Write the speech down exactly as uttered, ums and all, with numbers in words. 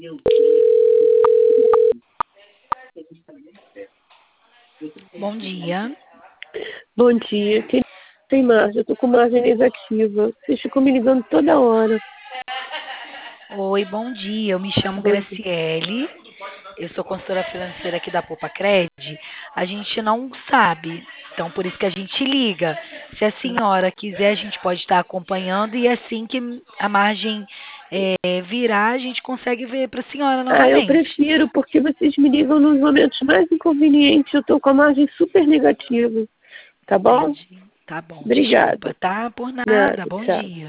Bom dia. Bom dia. Quem tem margem? Eu tô com margem negativa. Vocês ficam me ligando toda hora. Oi, bom dia. Eu me chamo Bom dia. Graciele. Eu sou consultora financeira aqui da Poupa Cred. A gente não sabe, então por isso que a gente liga. Se a senhora quiser, a gente pode estar acompanhando e assim que a margem é, virar, a gente consegue ver para a senhora Ah, eu novamente. prefiro, porque vocês me ligam nos momentos mais inconvenientes. Eu tô com a margem super negativa. Tá bom? Entendi. Tá bom. Obrigada. Desculpa, tá? Por nada. Nada, Bom tchau. dia.